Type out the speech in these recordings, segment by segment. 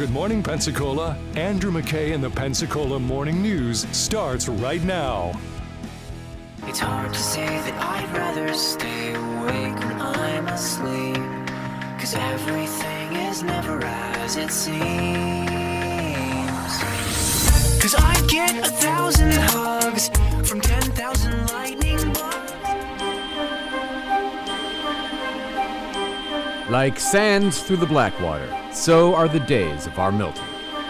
Good Morning Pensacola, Andrew McKay and the Pensacola Morning News starts right now. It's hard to say that I'd rather stay awake when I'm asleep, 'cause everything is never as it seems. 'Cause I get 1,000 hugs from 10,000 lightning bugs. Like sands through the Blackwater, so are the days of our Milton.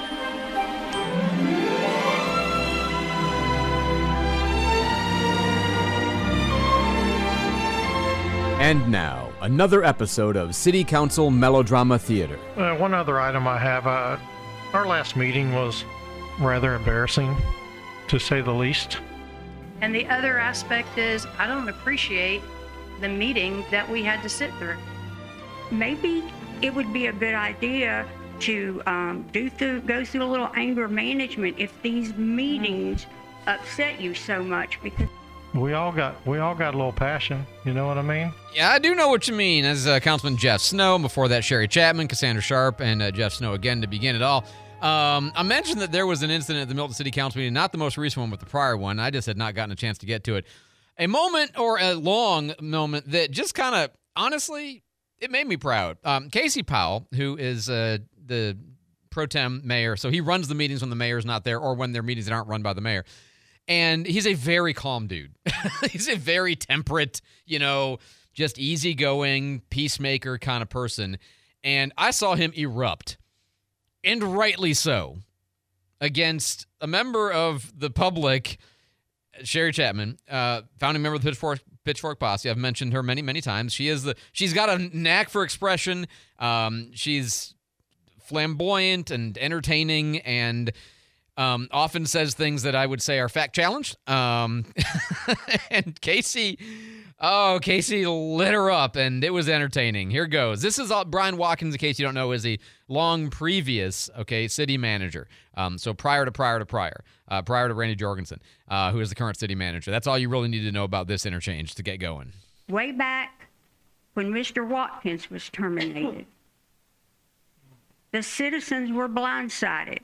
And now, another episode of City Council Melodrama Theater. One other item I have, our last meeting was rather embarrassing, to say the least. And the other aspect is I don't appreciate the meeting that we had to sit through. Maybe it would be a good idea to go through a little anger management if these meetings upset you so much, because We all got a little passion, you know what I mean? Yeah, I do know what you mean. As Councilman Jeff Snow, and before that Sherry Chapman, Cassandra Sharp, and Jeff Snow again to begin it all. I mentioned that there was an incident at the Milton City Council meeting, not the most recent one, but the prior one. I just had not gotten a chance to get to it. A moment, or a long moment, that just kind of, honestly, it made me proud. Casey Powell, who is the pro tem mayor, so he runs the meetings when the mayor's not there, or when their meetings aren't run by the mayor. And he's a very calm dude. He's a very temperate, just easygoing, peacemaker kind of person. And I saw him erupt, and rightly so, against a member of the public, Sherry Chapman, founding member of the Pitchfork Posse. I've mentioned her many, many times. She's got a knack for expression. She's flamboyant and entertaining, and often says things that I would say are fact challenged. And Casey lit her up, and it was entertaining. Here goes. This is Brian Watkins, in case you don't know, is a long previous, city manager. So prior to Randy Jorgensen, who is the current city manager. That's all you really need to know about this interchange to get going. way back when Mr. Watkins was terminated, the citizens were blindsided.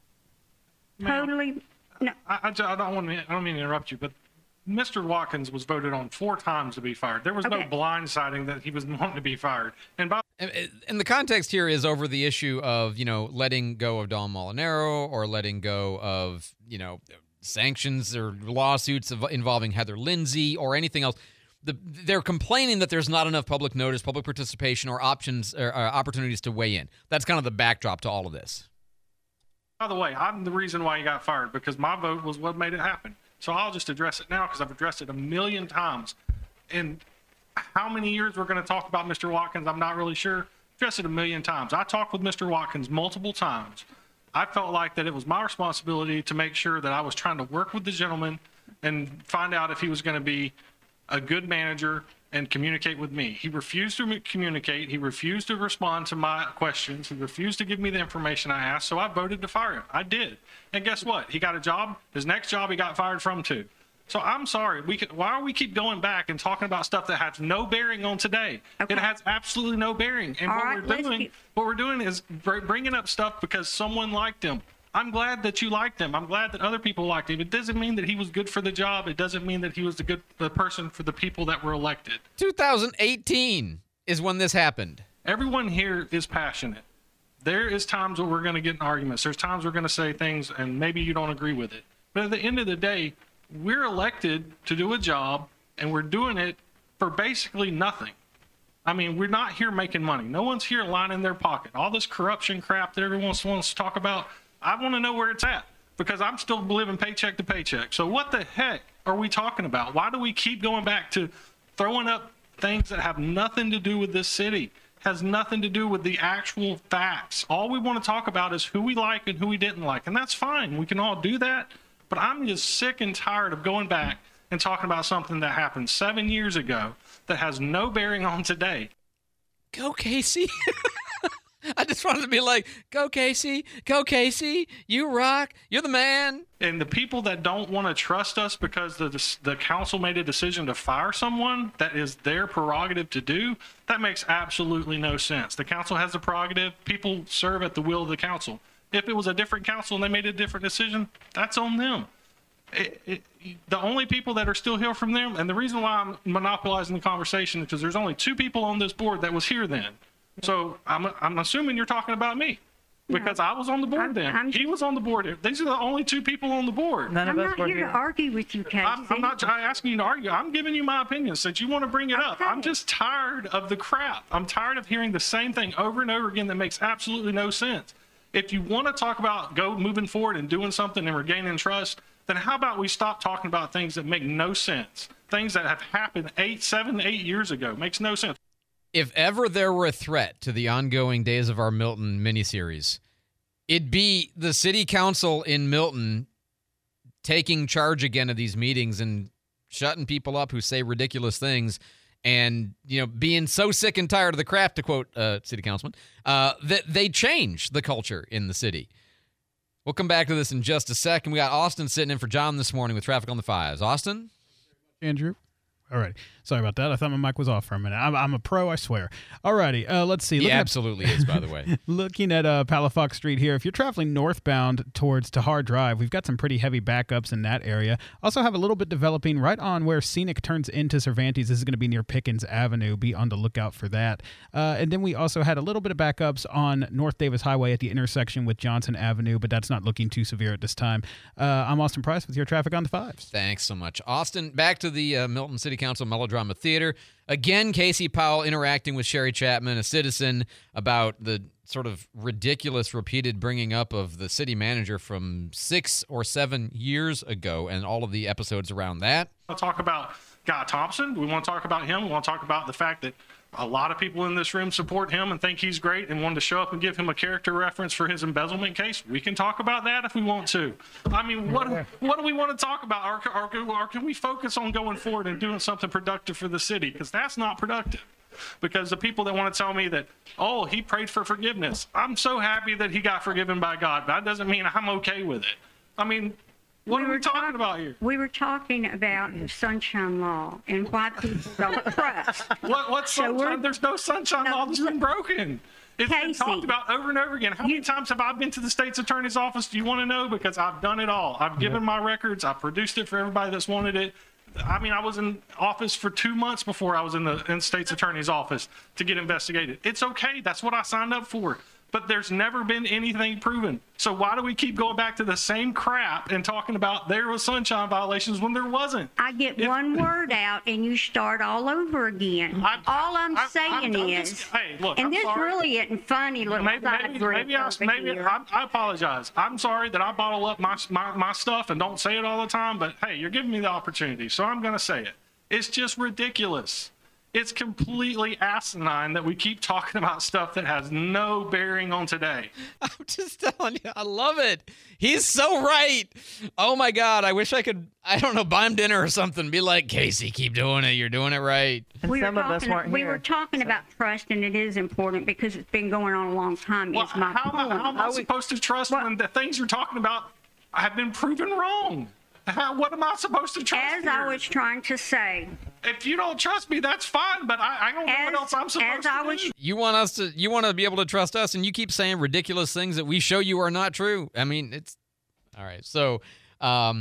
Totally. No. I don't mean to interrupt you, but Mr. Watkins was voted on 4 times to be fired. There was no blindsiding that he was wanting to be fired. And the context here is over the issue of, letting go of Don Molinaro, or letting go of, sanctions or lawsuits involving Heather Lindsay or anything else. They're complaining that there's not enough public notice, public participation, or options or opportunities to weigh in. That's kind of the backdrop to all of this. By the way, I'm the reason why he got fired, because my vote was what made it happen. So I'll just address it now, because I've addressed it 1,000,000 times. And how many years we're going to talk about Mr. Watkins, I'm not really sure. Addressed it 1,000,000 times. I talked with Mr. Watkins multiple times. I felt like that it was my responsibility to make sure that I was trying to work with the gentleman and find out if he was going to be a good manager and communicate with me. He refused to communicate. He refused to respond to my questions. He refused to give me the information I asked, so I voted to fire him. I did. And guess what? He got a job. His next job he got fired from, too. So I'm sorry. Why do we keep going back and talking about stuff that has no bearing on today? Okay. It has absolutely no bearing. And what we're doing is bringing up stuff because someone liked him. I'm glad that you liked him. I'm glad that other people liked him. It doesn't mean that he was good for the job. It doesn't mean that he was the person for the people that were elected. 2018 is when this happened. Everyone here is passionate. There is times where we're going to get in arguments. There's times we're going to say things and maybe you don't agree with it. But at the end of the day, we're elected to do a job, and we're doing it for basically nothing. I mean, we're not here making money. No one's here lining their pocket. All this corruption crap that everyone wants to talk about, I want to know where it's at, because I'm still living paycheck to paycheck. So what the heck are we talking about? Why do we keep going back to throwing up things that have nothing to do with this city, has nothing to do with the actual facts? All we want to talk about is who we like and who we didn't like, and that's fine. We can all do that. But I'm just sick and tired of going back and talking about something that happened 7 years ago that has no bearing on today. Go, Casey. I just wanted to be like, go Casey, you rock, you're the man. And the people that don't want to trust us because the council made a decision to fire someone that is their prerogative to do, that makes absolutely no sense. The council has the prerogative. People serve at the will of the council. If it was a different council and they made a different decision, that's on them. The only people that are still here from them, and the reason why I'm monopolizing the conversation is because there's only 2 people on this board that was here then. So I'm assuming you're talking about me because I was on the board then. He was on the board. These are the only 2 people on the board. I'm not here to argue with you, Casey. I'm not asking you to argue. I'm giving you my opinion since you want to bring it up. I'm just tired of the crap. I'm tired of hearing the same thing over and over again that makes absolutely no sense. If you want to talk about moving forward and doing something and regaining trust, then how about we stop talking about things that make no sense? Things that have happened 7, 8 years ago. Makes no sense. If ever there were a threat to the ongoing Days of Our Milton miniseries, it'd be the city council in Milton taking charge again of these meetings and shutting people up who say ridiculous things and, being so sick and tired of the crap, to quote city councilman, that they change the culture in the city. We'll come back to this in just a second. We got Austin sitting in for John this morning with Traffic on the Fives. Austin? Andrew? All right. Sorry about that. I thought my mic was off for a minute. I'm a pro, I swear. All righty. Let's see. He absolutely is, by the way. Looking at Palafox Street here, if you're traveling northbound towards Tahar Drive, we've got some pretty heavy backups in that area. Also have a little bit developing right on where Scenic turns into Cervantes. This is going to be near Pickens Avenue. Be on the lookout for that. And then we also had a little bit of backups on North Davis Highway at the intersection with Johnson Avenue, but that's not looking too severe at this time. I'm Austin Price with your Traffic on the Fives. Thanks so much. Austin, back to the Milton City Council Melodrama Theater. Again, Casey Powell interacting with Sherry Chapman, a citizen, about the sort of ridiculous repeated bringing up of the city manager from 6 or 7 years ago and all of the episodes around that. We'll talk about Guy Thompson. We want to talk about him. We want to talk about the fact that a lot of people in this room support him and think he's great and wanted to show up and give him a character reference for his embezzlement case. We can talk about that if we want to. I mean, what do we want to talk about? Or can we focus on going forward and doing something productive for the city? Because that's not productive. Because the people that want to tell me that, oh, he prayed for forgiveness. I'm so happy that he got forgiven by God. But that doesn't mean I'm okay with it. I mean, what are we talking about here? We were talking about the Sunshine Law and why people don't trust. What sunshine? There's no sunshine law that's been broken. It's been talked about over and over again. How many times have I been to the state's attorney's office? Do you want to know? Because I've done it all. I've given my records. I've produced it for everybody that's wanted it. I mean, I was in office for 2 months before I was in the state's attorney's office to get investigated. It's okay. That's what I signed up for. But there's never been anything proven. So why do we keep going back to the same crap and talking about there was sunshine violations when there wasn't? I get one word out and you start all over again. All I'm saying is, hey, look, and I'm this sorry. really isn't funny. Look, Maybe I apologize. I'm sorry that I bottle up my stuff and don't say it all the time. But hey, you're giving me the opportunity, so I'm going to say it. It's just ridiculous. It's completely asinine that we keep talking about stuff that has no bearing on today. I'm just telling you, I love it. He's so right. Oh, my God. I wish I could, buy him dinner or something. Be like, Casey, keep doing it. You're doing it right. And we were talking about trust, and it is important because it's been going on a long time. Well, how am I supposed to trust when the things you're talking about have been proven wrong? What am I supposed to trust? As I was trying to say. If you don't trust me, that's fine, but I don't know what else I'm supposed to do. You want to be able to trust us, and you keep saying ridiculous things that we show you are not true. I mean, it's all right. So, I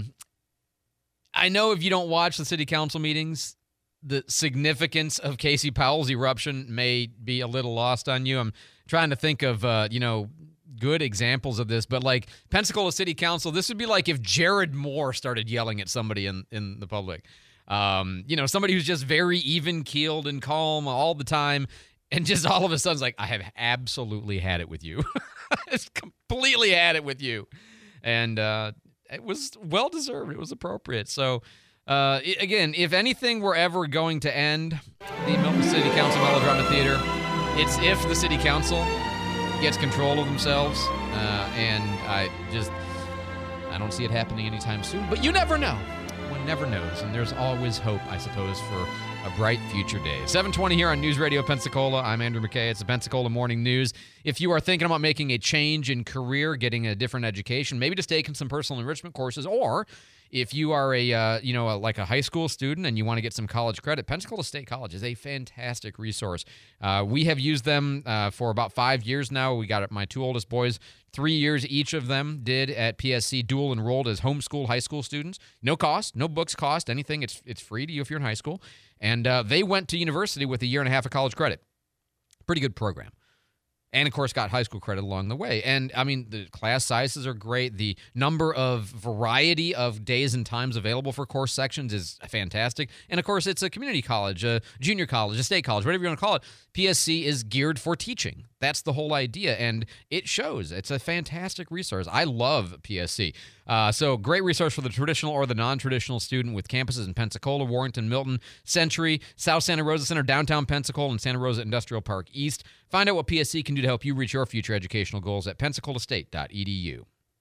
know if you don't watch the city council meetings, the significance of Casey Powell's eruption may be a little lost on you. I'm trying to think of, good examples of this, but like Pensacola City Council, this would be like if Jared Moore started yelling at somebody in the public. Somebody who's just very even-keeled and calm all the time, and just all of a sudden is like, I have absolutely had it with you. It's completely had it with you. And it was well-deserved. It was appropriate. So, again, if anything were ever going to end the Milton City Council Melodrama Theater, it's if the city council gets control of themselves, and I don't see it happening anytime soon, but you never know. One never knows, and there's always hope, I suppose, for a bright future day. 7:20 here on News Radio Pensacola. I'm Andrew McKay. It's the Pensacola Morning News. If you are thinking about making a change in career, getting a different education, maybe just taking some personal enrichment courses, or if you are like a high school student and you want to get some college credit, Pensacola State College is a fantastic resource. We have used them for about 5 years now. We got my two oldest boys, 3 years each of them did at PSC, dual enrolled as homeschool high school students. No cost, no books cost, anything. It's free to you if you're in high school. And they went to university with a year and a half of college credit. Pretty good program. And, of course, got high school credit along the way. And, I mean, the class sizes are great. The number of variety of days and times available for course sections is fantastic. And, of course, it's a community college, a junior college, a state college, whatever you want to call it. PSC is geared for teaching. That's the whole idea, and it shows. It's a fantastic resource. I love PSC. So great resource for the traditional or the non-traditional student with campuses in Pensacola, Warrenton, Milton, Century, South Santa Rosa Center, downtown Pensacola, and Santa Rosa Industrial Park East. Find out what PSC can do to help you reach your future educational goals at pensacolaState.edu.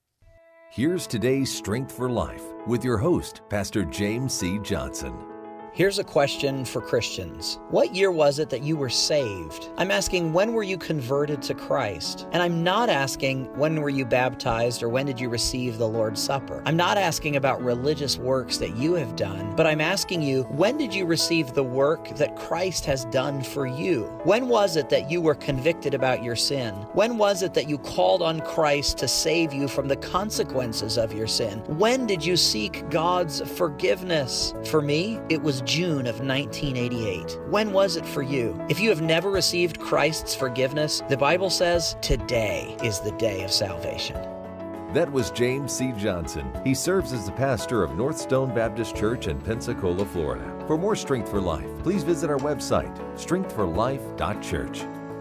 Here's today's Strength for Life with your host, Pastor James C. Johnson. Here's a question for Christians. What year was it that you were saved? I'm asking, when were you converted to Christ? And I'm not asking, when were you baptized or when did you receive the Lord's Supper? I'm not asking about religious works that you have done, but I'm asking you, when did you receive the work that Christ has done for you? When was it that you were convicted about your sin? When was it that you called on Christ to save you from the consequences of your sin? When did you seek God's forgiveness? For me, it was June of 1988. When was it for you? If you have never received Christ's forgiveness, the Bible says today is the day of salvation. That was James C. Johnson. He serves as the pastor of North Stone Baptist Church in Pensacola, Florida. For more Strength for Life, please visit our website, strengthforlife.church.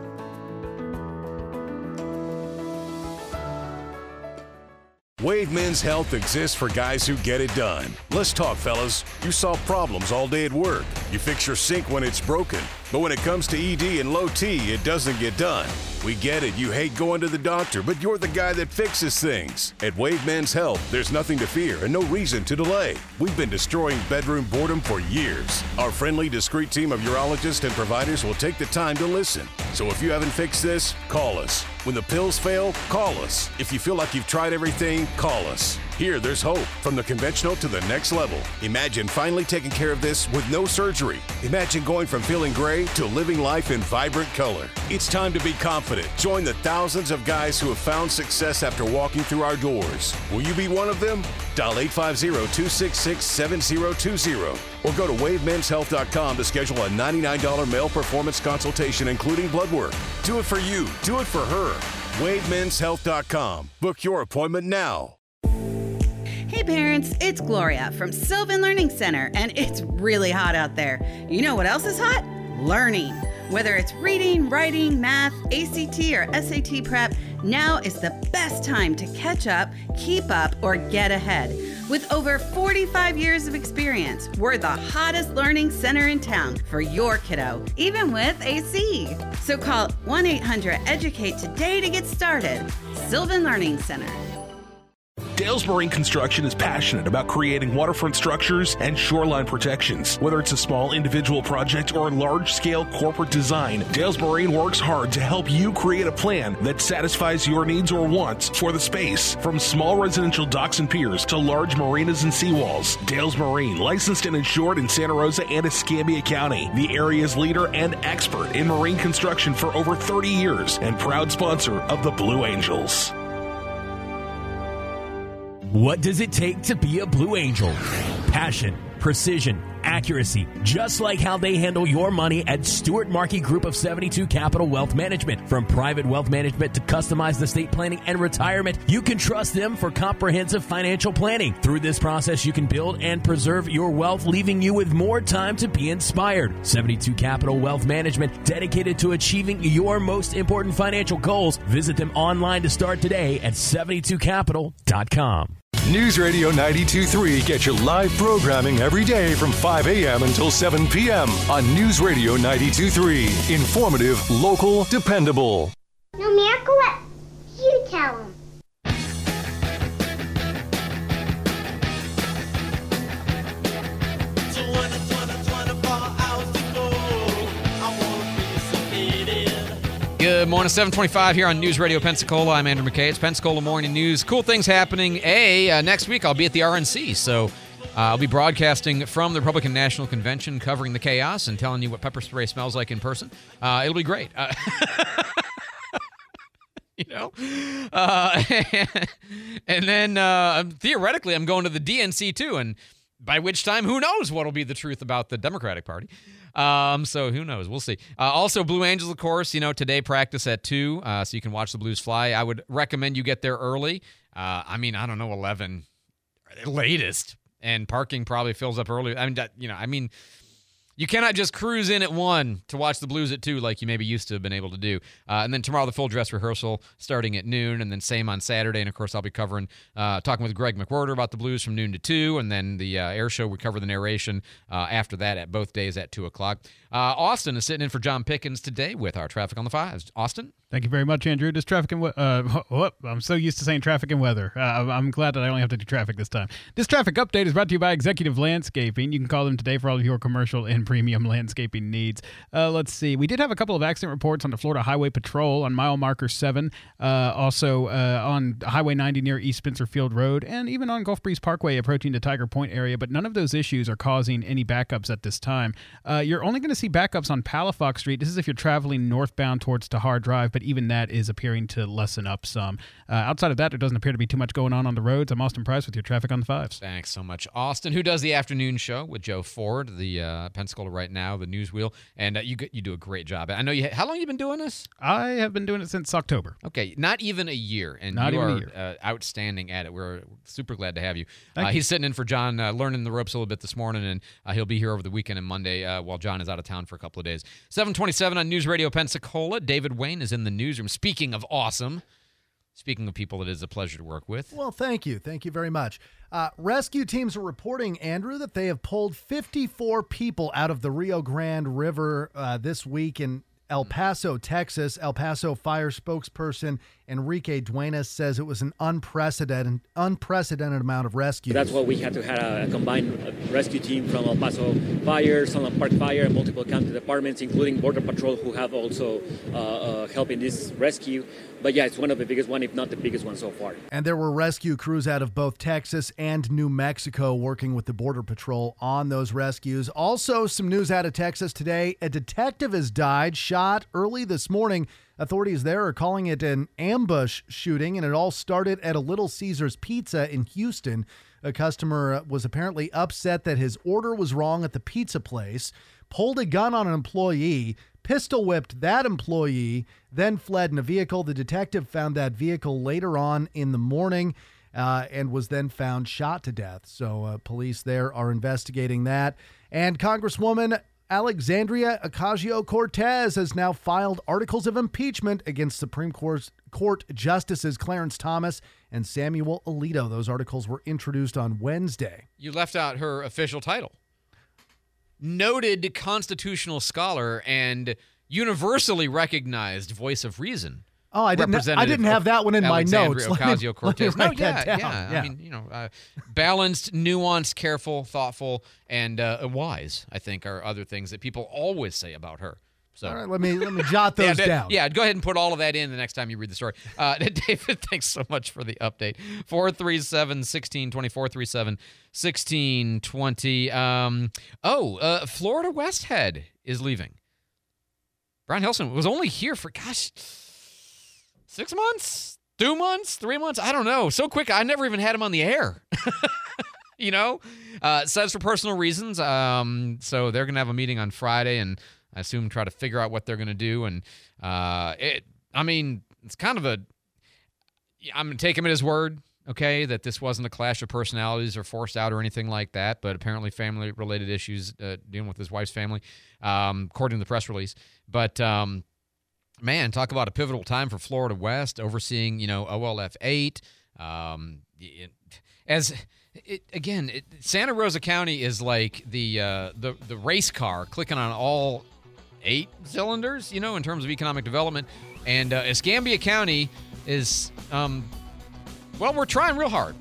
Wade Men's Health exists for guys who get it done. Let's talk, fellas. You solve problems all day at work. You fix your sink when it's broken. But when it comes to ED and low T, it doesn't get done. We get it. You hate going to the doctor, but you're the guy that fixes things. At Wade Men's Health, there's nothing to fear and no reason to delay. We've been destroying bedroom boredom for years. Our friendly, discreet team of urologists and providers will take the time to listen. So if you haven't fixed this, call us. When the pills fail, call us. If you feel like you've tried everything, call us. Here, there's hope. From the conventional to the next level. Imagine finally taking care of this with no surgery. Imagine going from feeling gray to living life in vibrant color. It's time to be confident. Join the thousands of guys who have found success after walking through our doors. Will you be one of them? Dial 850-266-7020 or go to WadeMen'sHealth.com to schedule a $99 male performance consultation, including blood work. Do it for you. Do it for her. WadeMen'sHealth.com. Book your appointment now. Hey parents, it's Gloria from Sylvan Learning Center, and it's really hot out there. You know what else is hot? Learning. Whether it's reading, writing, math, ACT or SAT prep, now is the best time to catch up, keep up, or get ahead. With over 45 years of experience, we're the hottest learning center in town for your kiddo, even with AC. So call 1-800-EDUCATE today to get started. Sylvan Learning Center. Dales Marine Construction is passionate about creating waterfront structures and shoreline protections. Whether it's a small individual project or a large-scale corporate design, Dales Marine works hard to help you create a plan that satisfies your needs or wants for the space. From small residential docks and piers to large marinas and seawalls, Dales Marine, licensed and insured in Santa Rosa and Escambia County, the area's leader and expert in marine construction for over 30 years and proud sponsor of the Blue Angels. What does it take to be a Blue Angel? Passion, precision, accuracy, just like how they handle your money at Stuart Markey Group of 72 Capital Wealth Management. From private wealth management to customized estate planning and retirement, you can trust them for comprehensive financial planning. Through this process, you can build and preserve your wealth, leaving you with more time to be inspired. 72 Capital Wealth Management, dedicated to achieving your most important financial goals. Visit them online to start today at 72capital.com. News Radio 92.3 gets your live programming every day from 5 a.m. until 7 p.m. on News Radio 92.3. Informative, local, dependable. No matter what, you tell them. So when it's 24 hours Good morning, 725 here on News Radio Pensacola. I'm Andrew McKay. It's Pensacola Morning News. Cool things happening. Next week I'll be at the RNC, so I'll be broadcasting from the Republican National Convention, covering the chaos and telling you what pepper spray smells like in person. It'll be great. And then theoretically I'm going to the DNC too, and by which time, who knows what will be the truth about the Democratic Party. So who knows? We'll see. Also, Blue Angels, of course, today practice at 2, so you can watch the Blues fly. I would recommend you get there early. I don't know, 11 latest, and parking probably fills up early. You cannot just cruise in at 1 to watch the Blues at 2 like you maybe used to have been able to do. And then tomorrow, the full dress rehearsal starting at noon, and then same on Saturday. And, of course, I'll be talking with Greg McWhorter about the Blues from noon to 2, and then the air show, we cover the narration after that at both days at 2 o'clock. Austin is sitting in for John Pickens today with our Traffic on the 5s. Austin? Thank you very much, Andrew. This traffic and I'm so used to saying traffic and weather. I'm glad that I only have to do traffic this time. This traffic update is brought to you by Executive Landscaping. You can call them today for all of your commercial and premium landscaping needs. Let's see. We did have a couple of accident reports on the Florida Highway Patrol on mile marker 7, also on Highway 90 near East Spencer Field Road, and even on Gulf Breeze Parkway approaching the Tiger Point area, but none of those issues are causing any backups at this time. You're only going to see backups on Palafox Street. This is if you're traveling northbound towards Tahar Drive, but even that is appearing to lessen up some. Outside of that, there doesn't appear to be too much going on the roads. I'm Austin Price with your Traffic on the 5s. Thanks so much, Austin, who does the afternoon show with Joe Ford, the Pensacola Right Now, the News Wheel, and you do a great job. I know you. How long have you been doing this? I have been doing it since October. Okay, not even a year, and not you even are a year. Outstanding at it. We're super glad to have you. Thank you. He's sitting in for John, learning the ropes a little bit this morning, and he'll be here over the weekend and Monday while John is out of town for a couple of days. 727 on News Radio Pensacola. David Wayne is in the newsroom. Speaking of awesome, speaking of people that it is a pleasure to work with. Well, thank you. Thank you very much. Rescue teams are reporting, Andrew, that they have pulled 54 people out of the Rio Grande River this week in El Paso, Texas. El Paso fire spokesperson Enrique Duenas says it was an unprecedented amount of rescue. That's why we had to have a combined rescue team from El Paso Fire, Sunland Park Fire, and multiple county departments, including Border Patrol, who have also helped in this rescue. But yeah, it's one of the biggest one, if not the biggest one so far. And there were rescue crews out of both Texas and New Mexico working with the Border Patrol on those rescues. Also, some news out of Texas today. A detective has died, shot early this morning. Authorities there are calling it an ambush shooting, and it all started at a Little Caesars Pizza in Houston. A customer was apparently upset that his order was wrong at the pizza place, pulled a gun on an employee, pistol whipped that employee, then fled in a vehicle. The detective found that vehicle later on in the morning and was then found shot to death. So police there are investigating that. And Congresswoman Alexandria Ocasio-Cortez has now filed articles of impeachment against Supreme Court Justices Clarence Thomas and Samuel Alito. Those articles were introduced on Wednesday. You left out her official title. Noted constitutional scholar and universally recognized voice of reason. Oh, I didn't have that one in my notes. Ocasio-Cortez. Let me write that down. Yeah. I mean, balanced, nuanced, careful, thoughtful, and wise, I think, are other things that people always say about her. So, all right, let me jot those down. Yeah, go ahead and put all of that in the next time you read the story. David, thanks so much for the update. 437-1620, 437-1620. Florida West Head is leaving. Brian Hilson was only here for, 6 months, 2 months, 3 months. I don't know. So quick. I never even had him on the air. Says for personal reasons. So they're going to have a meeting on Friday, and I assume try to figure out what they're going to do. And it's kind of I'm going to take him at his word, okay, that this wasn't a clash of personalities or forced out or anything like that, but apparently family-related issues dealing with his wife's family, according to the press release. But, man, talk about a pivotal time for Florida West, overseeing, OLF 8. Santa Rosa County is like the race car clicking on all 8 cylinders, in terms of economic development. And Escambia County is, we're trying real hard,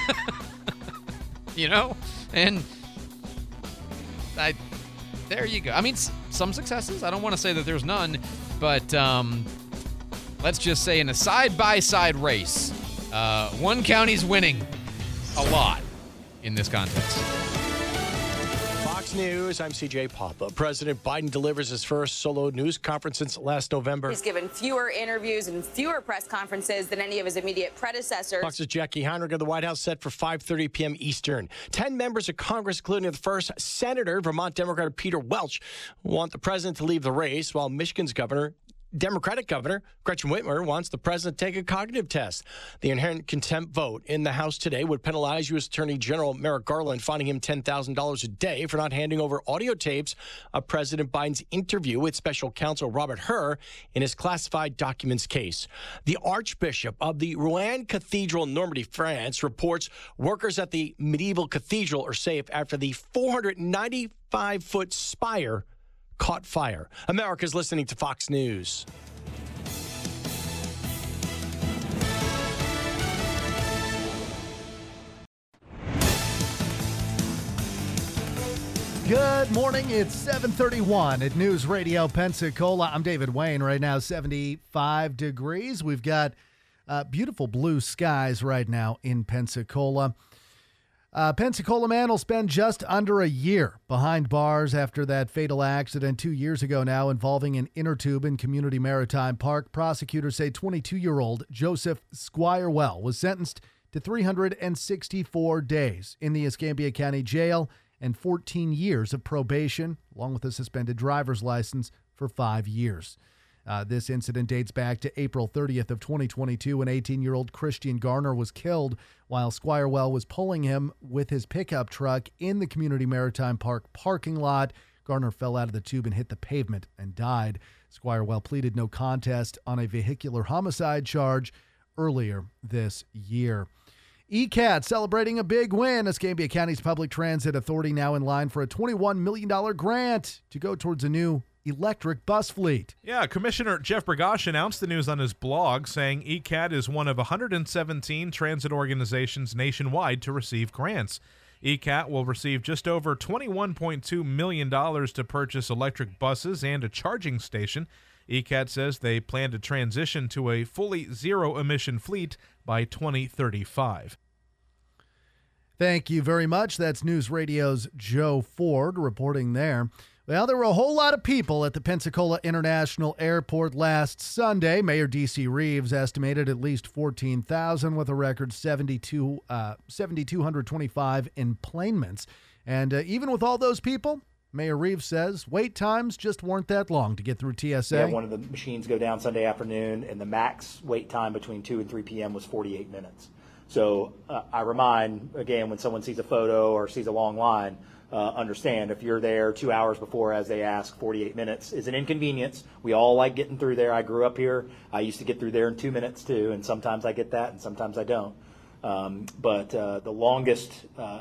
and there you go. I mean, some successes. I don't want to say that there's none, but let's just say in a side-by-side race, one county's winning a lot in this contest. Fox News, I'm CJ Papa. President Biden delivers his first solo news conference since last November. He's given fewer interviews and fewer press conferences than any of his immediate predecessors. Fox's Jackie Heinrich of the White House set for 5:30 p.m. Eastern. 10 members of Congress, including the first senator, Vermont Democrat Peter Welch, want the president to leave the race, while Michigan's Democratic governor Gretchen Whitmer wants the president to take a cognitive test. The inherent contempt vote in the House today would penalize U.S. Attorney General Merrick Garland, fining him $10,000 a day for not handing over audio tapes of President Biden's interview with special counsel Robert Hur in his classified documents case. The Archbishop of the Rouen Cathedral in Normandy, France, reports workers at the medieval cathedral are safe after the 495-foot spire caught fire. America's listening to Fox News. Good morning. It's 7:31 at News Radio Pensacola. I'm David Wayne. Right now, 75 degrees. We've got beautiful blue skies right now in Pensacola. Pensacola man will spend just under a year behind bars after that fatal accident 2 years ago now involving an inner tube in Community Maritime Park. Prosecutors say 22-year-old Joseph Squirewell was sentenced to 364 days in the Escambia County Jail and 14 years of probation, along with a suspended driver's license for 5 years. This incident dates back to April 30th of 2022 when 18-year-old Christian Garner was killed while Squirewell was pulling him with his pickup truck in the Community Maritime Park parking lot. Garner fell out of the tube and hit the pavement and died. Squirewell pleaded no contest on a vehicular homicide charge earlier this year. ECAT celebrating a big win. Escambia County's Public Transit Authority now in line for a $21 million grant to go towards a new electric bus fleet. Yeah, Commissioner Jeff Bergosh announced the news on his blog, saying ECAT is one of 117 transit organizations nationwide to receive grants. ECAT will receive just over $21.2 million to purchase electric buses and a charging station. ECAT says they plan to transition to a fully zero-emission fleet by 2035. Thank you very much. That's News Radio's Joe Ford reporting there. Well, there were a whole lot of people at the Pensacola International Airport last Sunday. Mayor D.C. Reeves estimated at least 14,000 with a record 7,225 enplanements. And even with all those people, Mayor Reeves says wait times just weren't that long to get through TSA. Yeah, one of the machines go down Sunday afternoon, and the max wait time between 2 and 3 p.m. was 48 minutes. So I remind, again, when someone sees a photo or sees a long line, understand if you're there 2 hours before, as they ask, 48 minutes is an inconvenience. We all like getting through there. I grew up here. I used to get through there in 2 minutes too, and sometimes I get that and sometimes I don't. But the longest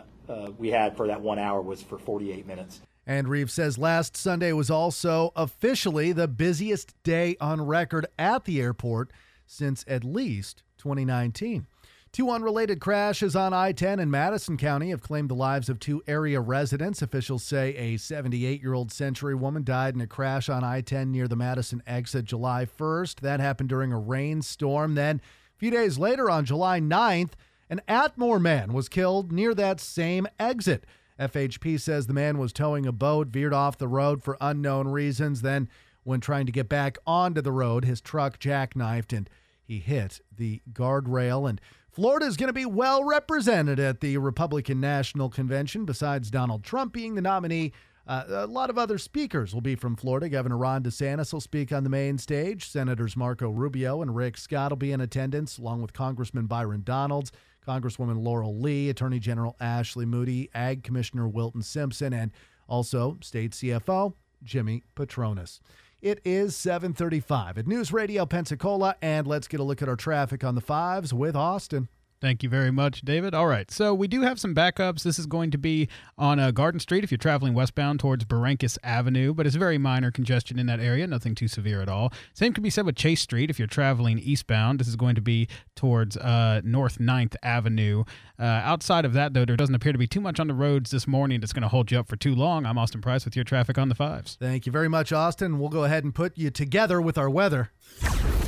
we had for that 1 hour was for 48 minutes. And Reeves says last Sunday was also officially the busiest day on record at the airport since at least 2019. Two unrelated crashes on I-10 in Madison County have claimed the lives of two area residents. Officials say a 78-year-old Century woman died in a crash on I-10 near the Madison exit July 1st. That happened during a rainstorm. Then, a few days later on July 9th, an Atmore man was killed near that same exit. FHP says the man was towing a boat, veered off the road for unknown reasons. Then, when trying to get back onto the road, his truck jackknifed and he hit the guardrail. And Florida is going to be well represented at the Republican National Convention. Besides Donald Trump being the nominee, a lot of other speakers will be from Florida. Governor Ron DeSantis will speak on the main stage. Senators Marco Rubio and Rick Scott will be in attendance, along with Congressman Byron Donalds, Congresswoman Laurel Lee, Attorney General Ashley Moody, Ag Commissioner Wilton Simpson, and also State CFO Jimmy Patronis. It is 7:35 at News Radio Pensacola, and let's get a look at our traffic on the fives with Austin. Thank you very much, David. All right, so we do have some backups. This is going to be on Garden Street if you're traveling westbound towards Barrancas Avenue, but it's very minor congestion in that area, nothing too severe at all. Same can be said with Chase Street if you're traveling eastbound. This is going to be towards North 9th Avenue. Outside of that, though, there doesn't appear to be too much on the roads this morning that's going to hold you up for too long. I'm Austin Price with your traffic on the fives. Thank you very much, Austin. We'll go ahead and put you together with our weather.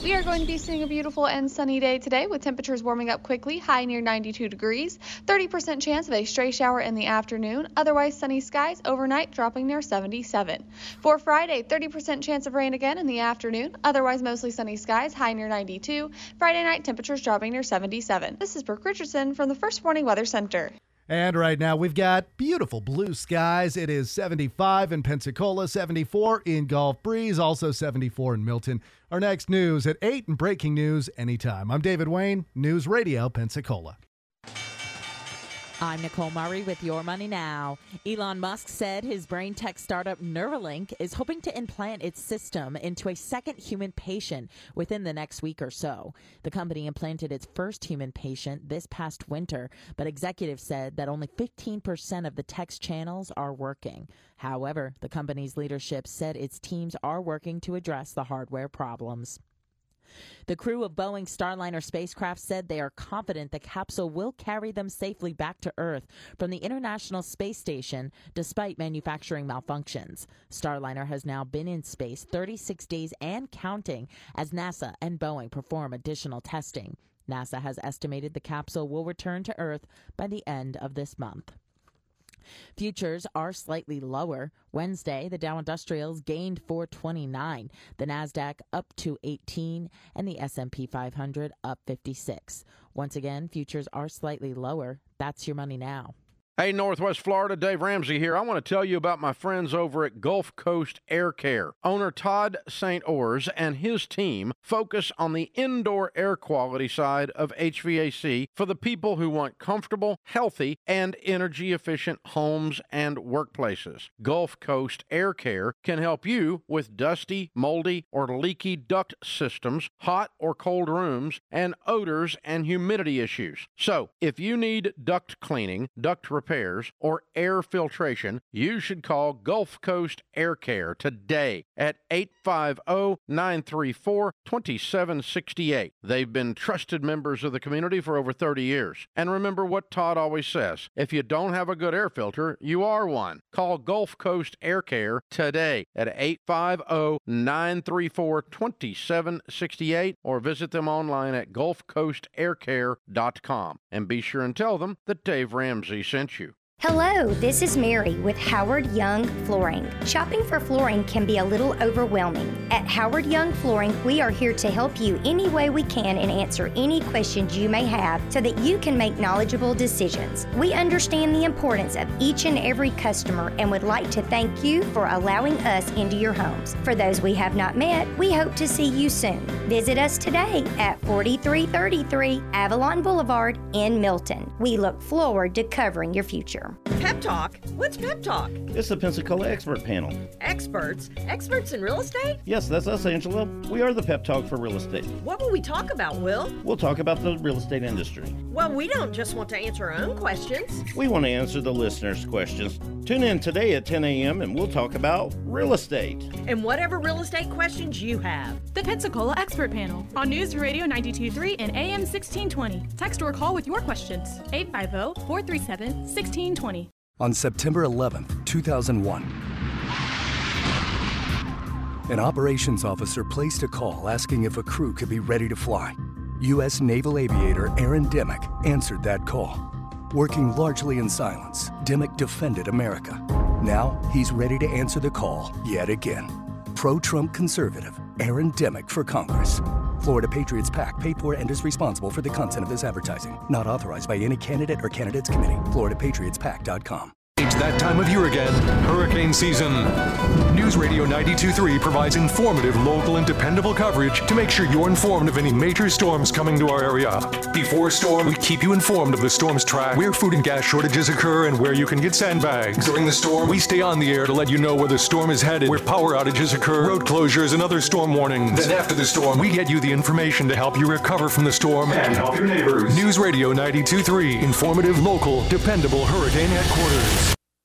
We are going to be seeing a beautiful and sunny day today with temperatures warming up quickly, high near 92 degrees, 30% chance of a stray shower in the afternoon, otherwise sunny skies overnight dropping near 77. For Friday, 30% chance of rain again in the afternoon, otherwise mostly sunny skies, high near 92. Friday night temperatures dropping near 77. This is Brooke Richardson from the First Warning Weather Center. And right now we've got beautiful blue skies. It is 75 in Pensacola, 74 in Gulf Breeze, also 74 in Milton. Our next news at 8 and breaking news anytime. I'm David Wayne, News Radio Pensacola. I'm Nicole Murray with Your Money Now. Elon Musk said his brain tech startup Neuralink is hoping to implant its system into a second human patient within the next week or so. The company implanted its first human patient this past winter, but executives said that only 15% of the tech's channels are working. However, the company's leadership said its teams are working to address the hardware problems. The crew of Boeing's Starliner spacecraft said they are confident the capsule will carry them safely back to Earth from the International Space Station despite manufacturing malfunctions. Starliner has now been in space 36 days and counting as NASA and Boeing perform additional testing. NASA has estimated the capsule will return to Earth by the end of this month. Futures are slightly lower. Wednesday, the Dow Industrials gained 429, the Nasdaq up 218, and the S&P 500 up 56. Once again, futures are slightly lower. That's Your Money Now. Hey, Northwest Florida, Dave Ramsey here. I want to tell you about my friends over at Gulf Coast Air Care. Owner Todd St. Ors and his team focus on the indoor air quality side of HVAC for the people who want comfortable, healthy, and energy-efficient homes and workplaces. Gulf Coast Air Care can help you with dusty, moldy, or leaky duct systems, hot or cold rooms, and odors and humidity issues. So, if you need duct cleaning, duct repairs, or air filtration, you should call Gulf Coast Air Care today at 850-934-2768. They've been trusted members of the community for over 30 years. And remember what Todd always says, if you don't have a good air filter, you are one. Call Gulf Coast Air Care today at 850-934-2768 or visit them online at gulfcoastaircare.com. And be sure and tell them that Dave Ramsey sent you. Hello, this is Mary with Howard Young Flooring. Shopping for flooring can be a little overwhelming. At Howard Young Flooring, we are here to help you any way we can and answer any questions you may have so that you can make knowledgeable decisions. We understand the importance of each and every customer and would like to thank you for allowing us into your homes. For those we have not met, we hope to see you soon. Visit us today at 4333 Avalon Boulevard in Milton. We look forward to covering your future. Pep Talk? What's Pep Talk? It's the Pensacola Expert Panel. Experts? Experts in real estate? Yes, that's us, Angela. We are the Pep Talk for real estate. What will we talk about, Will? We'll talk about the real estate industry. Well, we don't just want to answer our own questions. We want to answer the listeners' questions. Tune in today at 10 a.m. and we'll talk about real estate. And whatever real estate questions you have. The Pensacola Expert Panel on News Radio 92.3 and AM 1620. Text or call with your questions. 850-437-1620. On September 11th, 2001, an operations officer placed a call asking if a crew could be ready to fly. U.S. Naval aviator Aaron Dimmock answered that call. Working largely in silence, Dimmock defended America. Now he's ready to answer the call yet again. Pro-Trump conservative Aaron Dimmock for Congress. Florida Patriots PAC paid for and is responsible for the content of this advertising. Not authorized by any candidate or candidates committee. FloridaPatriotsPAC.com. It's that time of year again, hurricane season. News Radio 92.3 provides informative, local, and dependable coverage to make sure you're informed of any major storms coming to our area. Before a storm, we keep you informed of the storm's track, where food and gas shortages occur, and where you can get sandbags. During the storm, we stay on the air to let you know where the storm is headed, where power outages occur, road closures, and other storm warnings. Then after the storm, we get you the information to help you recover from the storm and help your neighbors. News Radio 92.3, informative, local, dependable hurricane headquarters.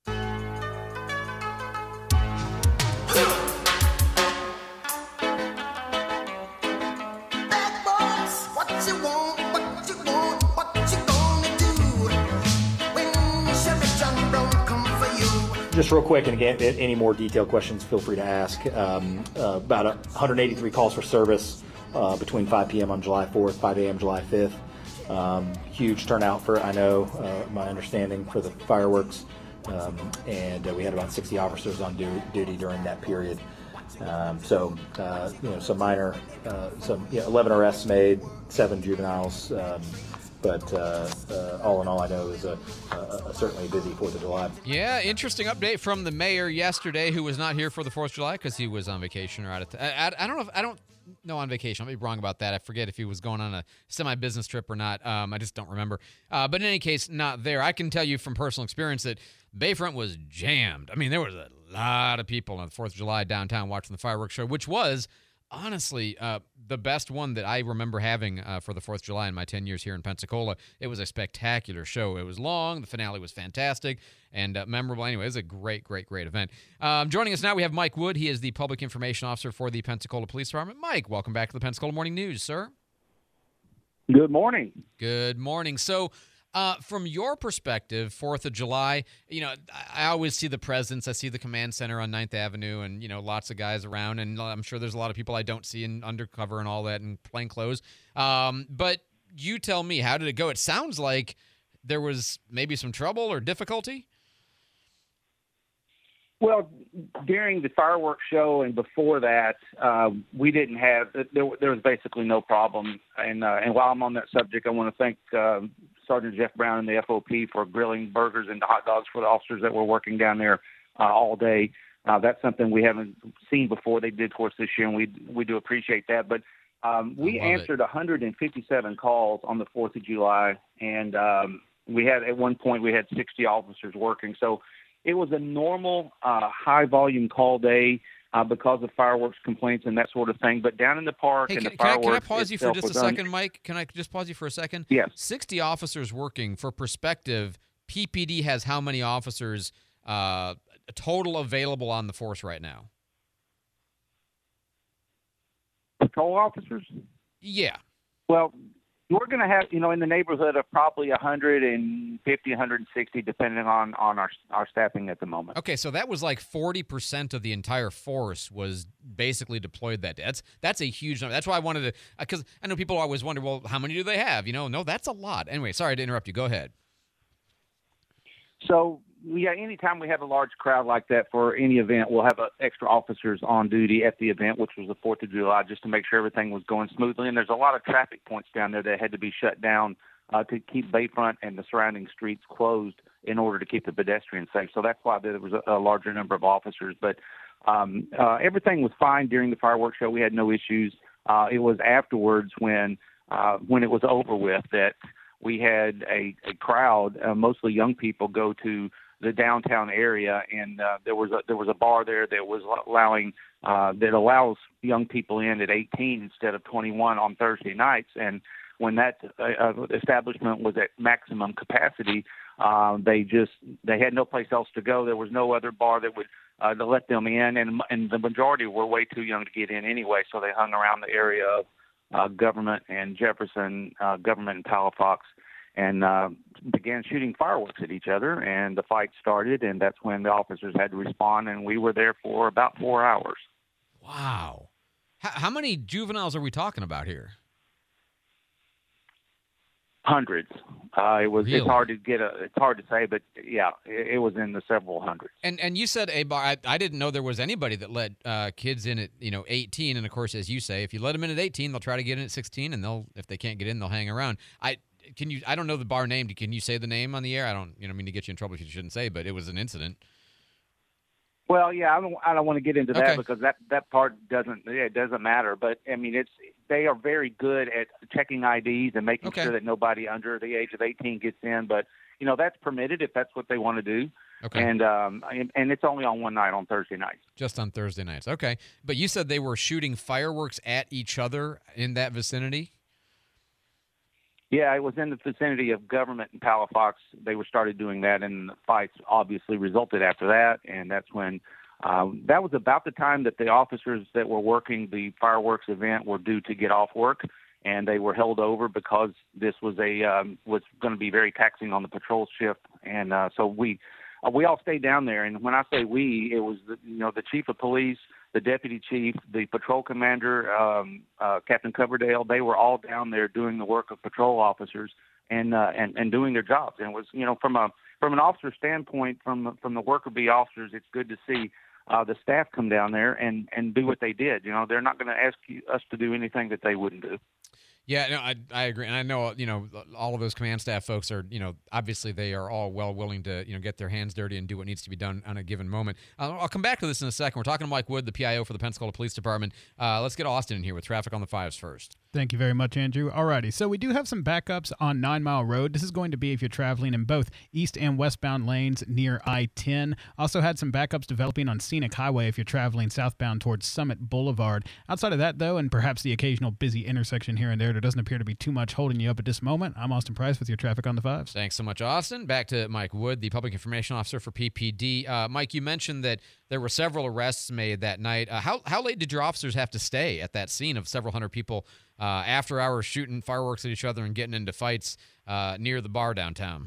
Just real quick, and again, any more detailed questions, feel free to ask. About 183 calls for service between 5 p.m. on July 4th, 5 a.m. July 5th. Huge turnout for, I know, my understanding, for the fireworks. And we had about 60 officers on duty during that period. Some minor, 11 arrests made, 7 juveniles. But all in all, I know it was a certainly busy 4th of July. Yeah, interesting update from the mayor yesterday, who was not here for the 4th of July because he was on vacation or out of I don't know on vacation. I'll be wrong about that. I forget if he was going on a semi-business trip or not. I just don't remember. But in any case, not there. I can tell you from personal experience that Bayfront was jammed. I mean, there was a lot of people on the 4th of July downtown watching the fireworks show, which was honestly the best one that I remember having for the 4th of July in my 10 years here in Pensacola. It was a spectacular show. It was long. The finale was fantastic and memorable. Anyway, it was a great, great, great event. Joining us now, we have Mike Wood. He is the Public Information Officer for the Pensacola Police Department. Mike, welcome back to the Pensacola Morning News, sir. Good morning. Good morning. So, from your perspective, 4th of July, I always see the presence. I see the command center on 9th Avenue and, lots of guys around. And I'm sure there's a lot of people I don't see in undercover and all that and plain clothes. But you tell me, how did it go? It sounds like there was maybe some trouble or difficulty. Well, during the fireworks show and before that, we didn't have there was basically no problem. And while I'm on that subject, I want to thank Sergeant Jeff Brown and the FOP for grilling burgers and hot dogs for the officers that were working down there all day. That's something we haven't seen before. They did for us this year, and we do appreciate that. But we answered 157 calls on the 4th of July, and we had at one point we had 60 officers working. So it was a normal high-volume call day because of fireworks complaints and that sort of thing. But down in the park and the fireworks Can I pause you for just a second, done. Mike? Can I just pause you for a second? Yes. 60 officers working. For perspective, PPD has how many officers total available on the force right now? Patrol officers? Yeah. Well, we're going to have, in the neighborhood of probably 150, 160, depending on our staffing at the moment. Okay, so that was like 40% of the entire force was basically deployed that day. That's a huge number. That's why I wanted to, because I know people always wonder, well, how many do they have? No, that's a lot. Anyway, sorry to interrupt you. Go ahead. So, yeah, anytime we have a large crowd like that for any event, we'll have extra officers on duty at the event, which was the 4th of July, just to make sure everything was going smoothly. And there's a lot of traffic points down there that had to be shut down to keep Bayfront and the surrounding streets closed in order to keep the pedestrians safe. So that's why there was a larger number of officers. But everything was fine during the fireworks show. We had no issues. It was afterwards when it was over with that we had a crowd, mostly young people, go to the downtown area, and there was a bar there that was that allows young people in at 18 instead of 21 on Thursday nights. And when that establishment was at maximum capacity, they had no place else to go. There was no other bar that would to let them in, and the majority were way too young to get in anyway. So they hung around the area of Government and Jefferson, Government and Palafox, and began shooting fireworks at each other, and the fight started, and that's when the officers had to respond, and we were there for about 4 hours. Wow. How many juveniles are we talking about here? Hundreds. Really? It's hard to say, but yeah, it was in the several hundreds. And you said a bar. I didn't know there was anybody that let kids in at 18. And of course, as you say, if you let them in at 18, they'll try to get in at 16, and if they can't get in, they'll hang around. I don't know the bar name. Can you say the name on the air? I don't mean to get you in trouble if you shouldn't say, but it was an incident. Well, yeah, I don't want to get into that Okay. because that part doesn't matter. But I mean, they are very good at checking IDs and making Okay. sure that nobody under the age of 18 gets in. But that's permitted if that's what they want to do. Okay. And it's only on one night, on Thursday nights. Just on Thursday nights. Okay. But you said they were shooting fireworks at each other in that vicinity? Yeah, it was in the vicinity of Government and Palafox. They started doing that, and the fights obviously resulted after that. And that's when that was about the time that the officers that were working the fireworks event were due to get off work, and they were held over because this was was going to be very taxing on the patrol shift. And so we all stayed down there. And when I say we, it was the chief of police, the deputy chief, the patrol commander, Captain Coverdale, they were all down there doing the work of patrol officers and doing their jobs. And it was, from an officer standpoint, from the worker bee officers, it's good to see the staff come down there and do what they did. They're not going to ask us to do anything that they wouldn't do. Yeah, no, I agree. And I know, all of those command staff folks are, obviously they are all well willing to, get their hands dirty and do what needs to be done on a given moment. I'll come back to this in a second. We're talking to Mike Wood, the PIO for the Pensacola Police Department. Let's get Austin in here with traffic on the 5s first. Thank you very much, Andrew. Alrighty, so we do have some backups on 9 Mile Road. This is going to be if you're traveling in both east and westbound lanes near I-10. Also had some backups developing on Scenic Highway if you're traveling southbound towards Summit Boulevard. Outside of that, though, and perhaps the occasional busy intersection here and there doesn't appear to be too much holding you up at this moment. I'm Austin Price with your traffic on the 5s. Thanks so much, Austin. Back to Mike Wood, the Public Information Officer for PPD. Mike, you mentioned that there were several arrests made that night. How late did your officers have to stay at that scene of several hundred people after hours shooting fireworks at each other and getting into fights near the bar downtown?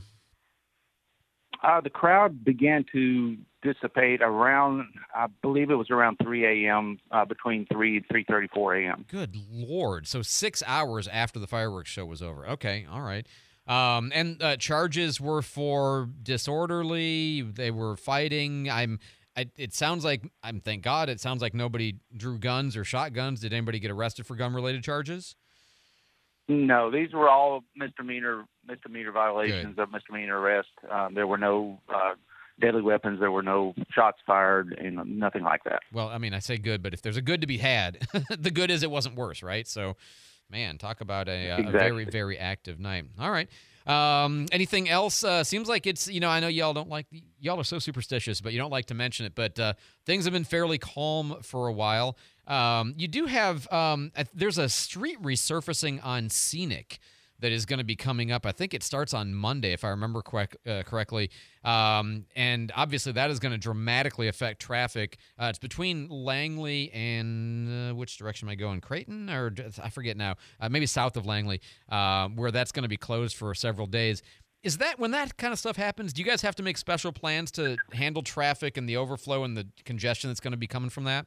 The crowd began to dissipate around, I believe it was around 3 a.m., between 3 and 3:34 a.m. Good Lord. So 6 hours after the fireworks show was over. Okay, all right. And charges were for disorderly. They were fighting. It sounds like, thank God, it sounds like nobody drew guns or shot guns. Did anybody get arrested for gun-related charges? No, these were all misdemeanor violations of misdemeanor arrest. There were no deadly weapons. There were no shots fired, and nothing like that. Well, I say good, but if there's a good to be had, the good is it wasn't worse, right? So, man, talk about a very, very active night. All right. Anything else? Seems like it's, I know y'all are so superstitious, but you don't like to mention it, but things have been fairly calm for a while. You do have, there's a street resurfacing on Scenic that is going to be coming up. I think it starts on Monday, if I remember correctly. And obviously that is going to dramatically affect traffic. It's between Langley and which direction am I going? Creighton? Or I forget now. Maybe south of Langley, where that's going to be closed for several days. Is that when that kind of stuff happens, do you guys have to make special plans to handle traffic and the overflow and the congestion that's going to be coming from that?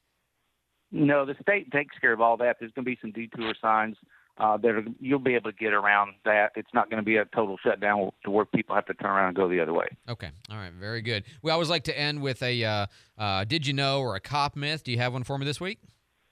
No, the state takes care of all that. There's going to be some detour signs. You'll be able to get around that. It's not going to be a total shutdown to where people have to turn around and go the other way. Okay. All right. Very good. We always like to end with a did you know or a cop myth. Do you have one for me this week?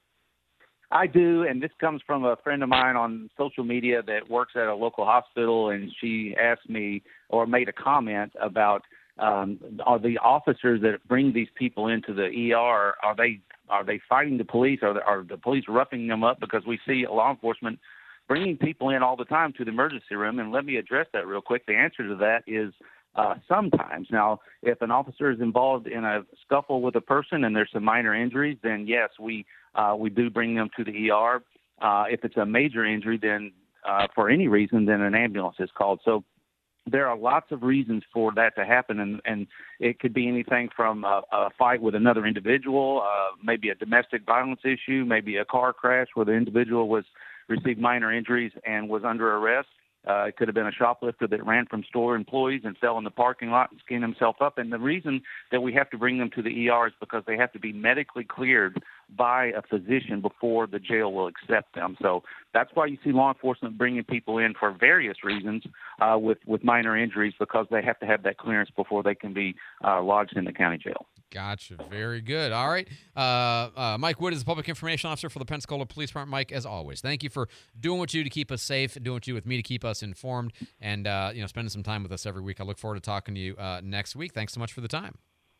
I do, and this comes from a friend of mine on social media that works at a local hospital, and she asked me or made a comment about are the officers that bring these people into the ER, are they fighting the police? Are the police roughing them up? Because we see law enforcement bringing people in all the time to the emergency room, and let me address that real quick. The answer to that is sometimes. Now, if an officer is involved in a scuffle with a person and there's some minor injuries, then yes, we do bring them to the ER. If it's a major injury, then for any reason, then an ambulance is called. So there are lots of reasons for that to happen, and it could be anything from a fight with another individual, maybe a domestic violence issue, maybe a car crash where the individual received minor injuries and was under arrest. It could have been a shoplifter that ran from store employees and fell in the parking lot and skinned himself up. And the reason that we have to bring them to the ER is because they have to be medically cleared by a physician before the jail will accept them. So that's why you see law enforcement bringing people in for various reasons with minor injuries, because they have to have that clearance before they can be lodged in the county jail. Gotcha. Very good. All right. Mike Wood is the Public Information Officer for the Pensacola Police Department. Mike, as always, thank you for doing what you do to keep us safe, doing what you do with me to keep us informed, and spending some time with us every week. I look forward to talking to you next week. Thanks so much for the time.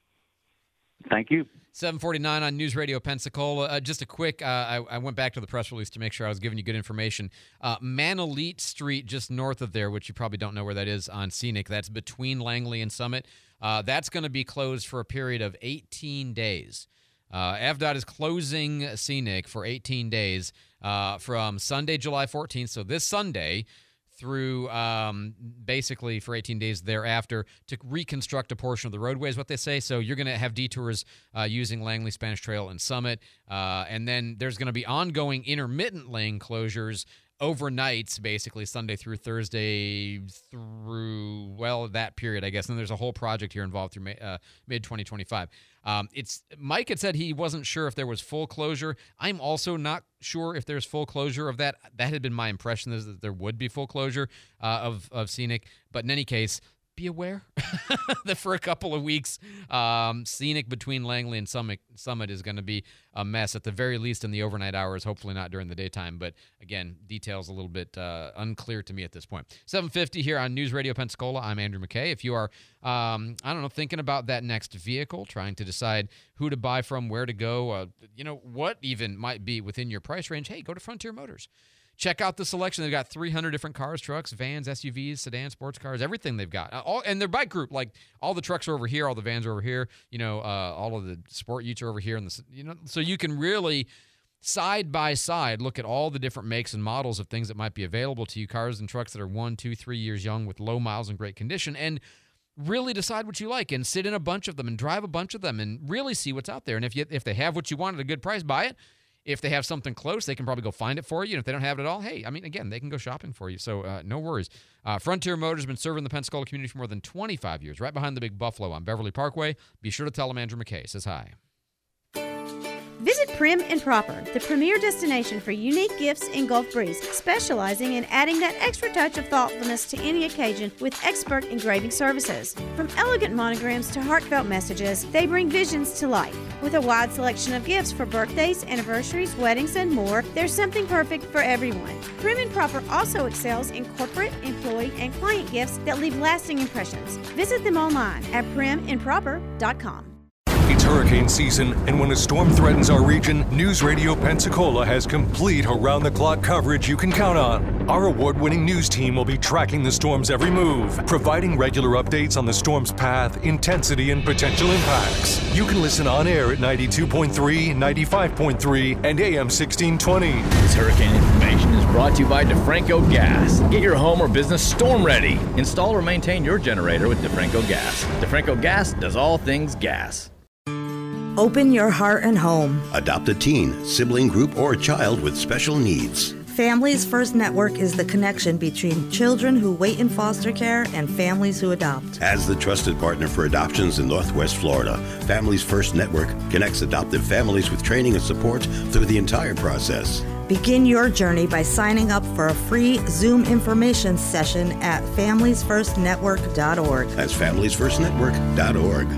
Thank you. 7:49 on News Radio Pensacola. Just a quick, I went back to the press release to make sure I was giving you good information. Manolete Street, just north of there, which you probably don't know where that is on Scenic, that's between Langley and Summit. That's going to be closed for a period of 18 days. FDOT is closing Scenic for 18 days from Sunday, July 14th, so this Sunday, through basically for 18 days thereafter to reconstruct a portion of the roadway is what they say. So you're going to have detours using Langley, Spanish Trail, and Summit. And then there's going to be ongoing intermittent lane closures overnights, basically Sunday through Thursday through, well, that period, I guess. And there's a whole project here involved through mid-2025. Mike had said he wasn't sure if there was full closure. I'm also not sure if there's full closure of that. That had been my impression, is that there would be full closure of Scenic. But in any case, be aware that for a couple of weeks, Scenic between Langley and Summit is going to be a mess, at the very least in the overnight hours, hopefully not during the daytime. But again, details a little bit unclear to me at this point. 7:50 here on News Radio Pensacola. I'm Andrew McKay. If you are, thinking about that next vehicle, trying to decide who to buy from, where to go, what even might be within your price range, hey, go to Frontier Motors. Check out the selection. They've got 300 different cars, trucks, vans, SUVs, sedans, sports cars, everything they've got. And their bike group, like all the trucks are over here, all the vans are over here, all of the sport utes are over here. So you can really side by side look at all the different makes and models of things that might be available to you, cars and trucks that are 1, 2, 3 years young with low miles and great condition, and really decide what you like and sit in a bunch of them and drive a bunch of them and really see what's out there. And if they have what you want at a good price, buy it. If they have something close, they can probably go find it for you. And if they don't have it at all, hey, again, they can go shopping for you. So no worries. Frontier Motors has been serving the Pensacola community for more than 25 years, right behind the Big Buffalo on Beverly Parkway. Be sure to tell them Andrew McKay says hi. Visit Prim and Proper, the premier destination for unique gifts in Gulf Breeze, specializing in adding that extra touch of thoughtfulness to any occasion with expert engraving services. From elegant monograms to heartfelt messages, they bring visions to life. With a wide selection of gifts for birthdays, anniversaries, weddings, and more, there's something perfect for everyone. Prim and Proper also excels in corporate, employee, and client gifts that leave lasting impressions. Visit them online at primandproper.com. It's hurricane season, and when a storm threatens our region, News Radio Pensacola has complete around-the-clock coverage you can count on. Our award-winning news team will be tracking the storm's every move, providing regular updates on the storm's path, intensity, and potential impacts. You can listen on air at 92.3, 95.3, and AM 1620. This hurricane information is brought to you by DeFranco Gas. Get your home or business storm ready. Install or maintain your generator with DeFranco Gas. DeFranco Gas does all things gas. Open your heart and home. Adopt a teen, sibling group, or a child with special needs. Families First Network is the connection between children who wait in foster care and families who adopt. As the trusted partner for adoptions in Northwest Florida, Families First Network connects adoptive families with training and support through the entire process. Begin your journey by signing up for a free Zoom information session at familiesfirstnetwork.org. That's familiesfirstnetwork.org.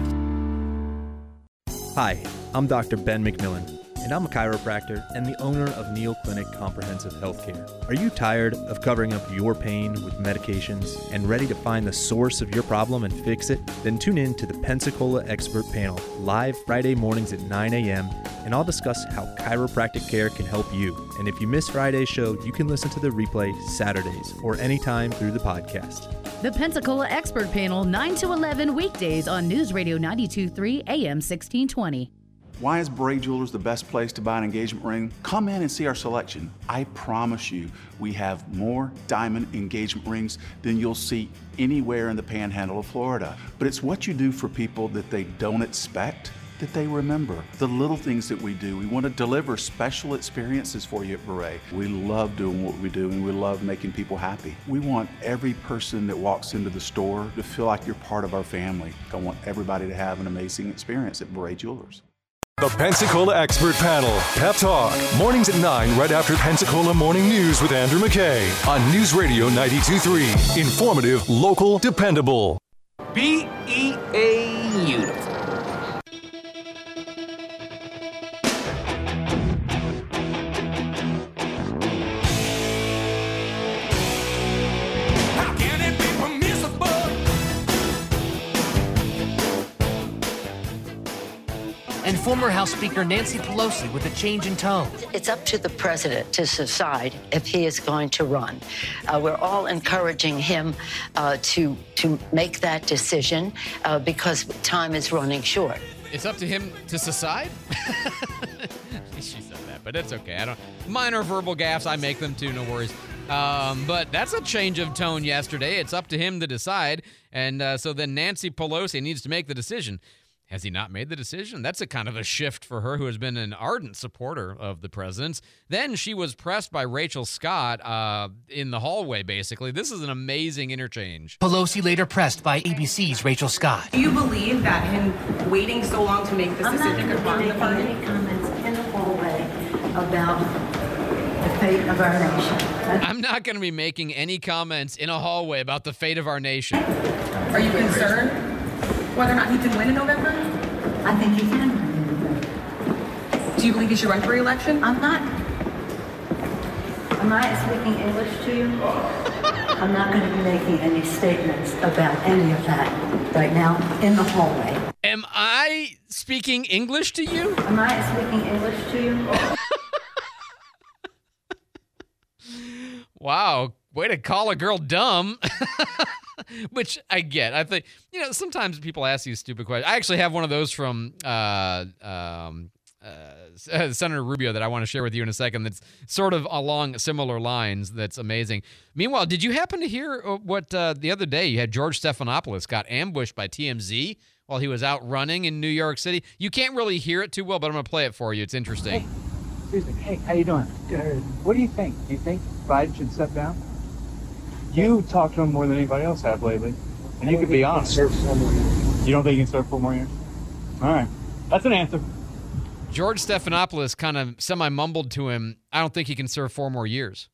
Hi, I'm Dr. Ben McMillan, and I'm a chiropractor and the owner of Neal Clinic Comprehensive Healthcare. Are you tired of covering up your pain with medications and ready to find the source of your problem and fix it? Then tune in to the Pensacola Expert Panel, live Friday mornings at 9 a.m., and I'll discuss how chiropractic care can help you. And if you miss Friday's show, you can listen to the replay Saturdays or anytime through the podcast. The Pensacola Expert Panel, 9 to 11 weekdays on News Radio 92.3 AM 1620. Why is Bray Jewelers the best place to buy an engagement ring? Come in and see our selection. I promise you, we have more diamond engagement rings than you'll see anywhere in the panhandle of Florida. But it's what you do for people that they don't expect that they remember. The little things that we do. We want to deliver special experiences for you at Beret. We love doing what we do, and we love making people happy. We want every person that walks into the store to feel like you're part of our family. I want everybody to have an amazing experience at Beret Jewelers. The Pensacola Expert Panel, Pep Talk, mornings at 9 right after Pensacola Morning News with Andrew McKay on News Radio 92.3. Informative, local, dependable. BEA-uniform. And former House Speaker Nancy Pelosi with a change in tone. It's up to the president to decide if he is going to run. We're all encouraging him to make that decision because time is running short. It's up to him to decide? She said that, but it's okay. Minor verbal gaffes, I make them too, no worries. But that's a change of tone yesterday. It's up to him to decide. And so then Nancy Pelosi needs to make the decision. Has he not made the decision? That's a kind of a shift for her, who has been an ardent supporter of the president's. Then she was pressed by Rachel Scott in the hallway, basically. This is an amazing interchange. Pelosi later pressed by ABC's Rachel Scott. Do you believe that him waiting so long to make this decision could harm the party? I'm not going to be making any comments in the hallway about the fate of our nation. I'm not going to be making any comments in a hallway about the fate of our nation. Are you concerned whether or not he can win in November? I think he can win in November. Do you believe he should run for re-election? Am I speaking English to you? I'm not going to be making any statements about any of that right now in the hallway. Am I speaking English to you? Am I speaking English to you? Wow, way to call a girl dumb. Which I get. I think, sometimes people ask you stupid questions. I actually have one of those from Senator Rubio that I want to share with you in a second that's sort of along similar lines. That's amazing. Meanwhile, did you happen to hear what the other day you had George Stephanopoulos got ambushed by TMZ while he was out running in New York City? You can't really hear it too well, but I'm going to play it for you. It's interesting. Hey, how you doing? What do you think? Do you think Biden should step down? You talked to him more than anybody else have lately, and you could be honest. You don't think he can serve 4 more years? All right, that's an answer. George Stephanopoulos kind of semi-mumbled to him, I don't think he can serve 4 more years.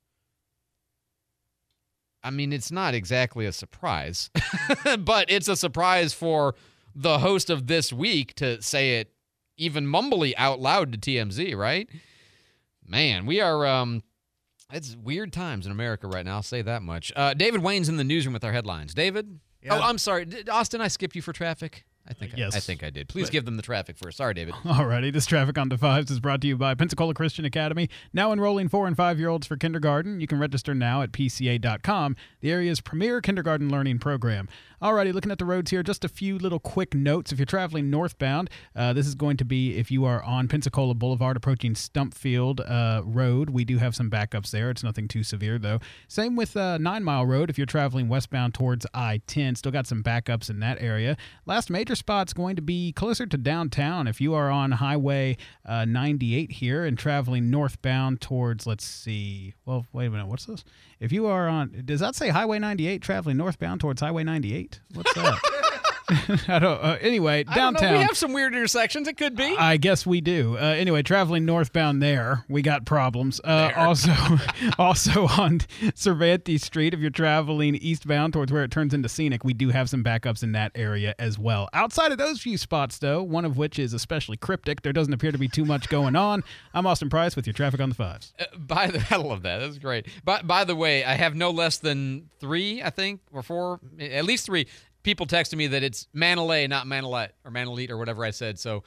I mean, it's not exactly a surprise, but it's a surprise for the host of This Week to say it even mumbly out loud to TMZ, right? Man, we are... It's weird times in America right now, I'll say that much. David Wayne's in the newsroom with our headlines. David? Yeah. Oh, I'm sorry. Austin, I skipped you for traffic? I think I did. Please give them the traffic first. Sorry, David. Alrighty, this Traffic on the Fives is brought to you by Pensacola Christian Academy. Now enrolling 4- and 5-year-olds for kindergarten. You can register now at PCA.com, the area's premier kindergarten learning program. Alrighty, looking at the roads here, just a few little quick notes. If you're traveling northbound, this is going to be if you are on Pensacola Boulevard approaching Stumpfield Road. We do have some backups there. It's nothing too severe, though. Same with 9 Mile Road if you're traveling westbound towards I-10. Still got some backups in that area. Last major spot's going to be closer to downtown. If you are on Highway 98 here and traveling northbound towards, let's see, well, wait a minute, what's this? If you are on, does that say Highway 98 traveling northbound towards Highway 98? What's that? I don't. Anyway, downtown. I don't know. We have some weird intersections. It could be. I guess we do. Anyway, traveling northbound there, we got problems. Also on Cervantes Street, if you're traveling eastbound towards where it turns into Scenic, we do have some backups in that area as well. Outside of those few spots, though, one of which is especially cryptic, there doesn't appear to be too much going on. I'm Austin Price with your Traffic on the Fives. I love that. That's great. By the way, I have no less than 3, I think, or 4, at least 3. People texted me that it's Manilete, not Manilete, or Manilete, or whatever I said. So,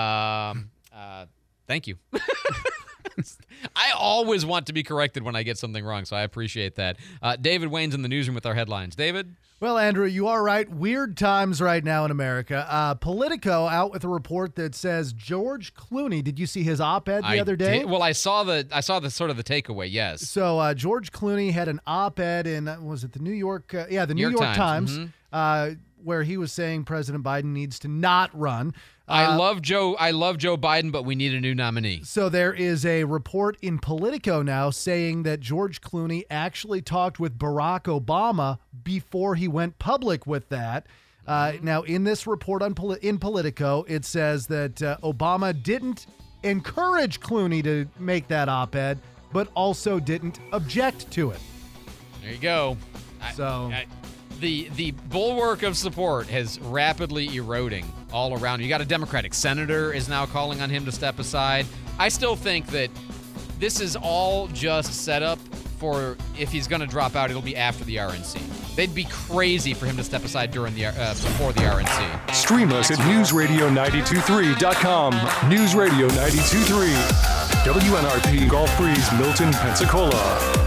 thank you. I always want to be corrected when I get something wrong, so I appreciate that. David Wayne's in the newsroom with our headlines. David? Well, Andrew, you are right. Weird times right now in America. Politico out with a report that says George Clooney. Did you see his op-ed the other day? Well, I saw the sort of the takeaway. Yes. So George Clooney had an op-ed in was it the New York? The New York Times. Mm-hmm. Where he was saying President Biden needs to not run. I love Joe Biden, but we need a new nominee. So there is a report in Politico now saying that George Clooney actually talked with Barack Obama before he went public with that. Now, in this report in Politico, it says that Obama didn't encourage Clooney to make that op-ed, but also didn't object to it. There you go. The bulwark of support is rapidly eroding all around. You got a Democratic senator is now calling on him to step aside. I still think that this is all just set up for if he's going to drop out, it'll be after the RNC. They'd be crazy for him to step aside during the before the RNC. Stream us at newsradio923.com. News Radio 92.3. WNRP Gulf Breeze, Milton, Pensacola.